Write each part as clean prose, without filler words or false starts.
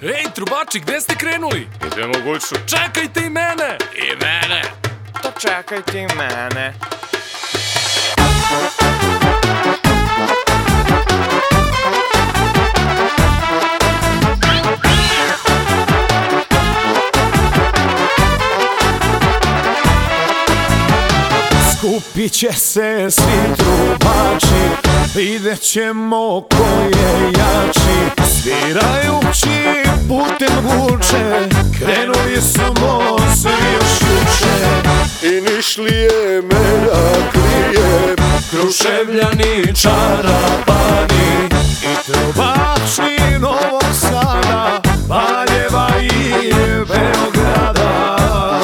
Ej, trubači, gde ste krenuli? Idemo Guču. Čekajte i mene! I mene. To čekajte i mene. Skupit će se svi trubači, vidjet ćemo ko je jači. Svirajući putem Guče, krenuli smo svi još juče. I Nišlije, Meraklije, Kruševljani, Čarapani i trubači Novog Sada, Valjeva i Beograda.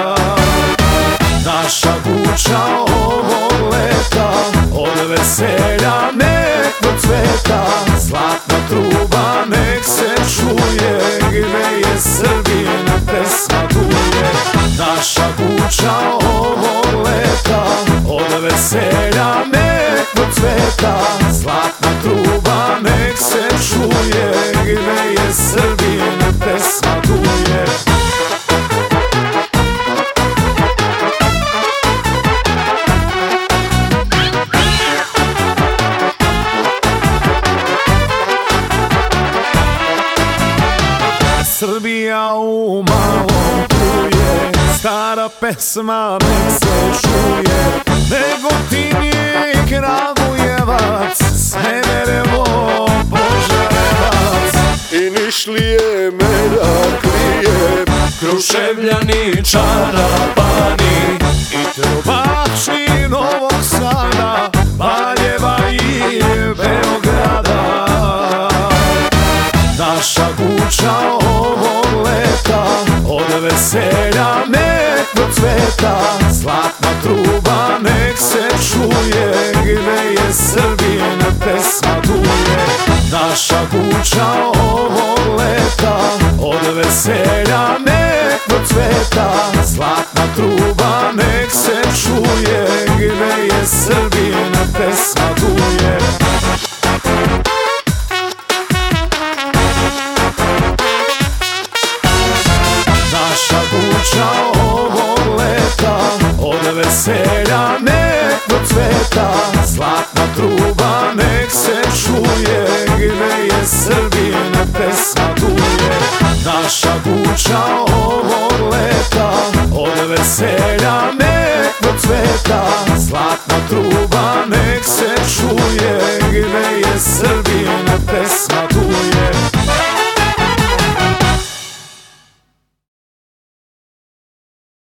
Naša Guča ovog leta od veselja nek procveta. Zlatna truba nek se čuje, gde je Srbin pesma duje. Naša Guča ovog leta od veselja nek procveta. Zlatna truba nek se čuje, gde je Srbin pesma duje. Srbija u malom truje, stara pesma nek se čuje. Negotin je Kragujevac, Smederevo, Požarevac. I Nišlije, Meraklije, Kruševljani, Čarapani i trubači Novog Sada, Valjeva i Beograda. Naša Guča ovog leta od veselja nek procveta. Zlatna truba nek se čuje, gde je Srbin pesma duje. Naša Guča ovog leta od veselja nek procveta. Zlatna truba nek se čuje, gde je Srbin pesma duje. Naša Guča ovog leta od veselja nek procveta. Zlatna truba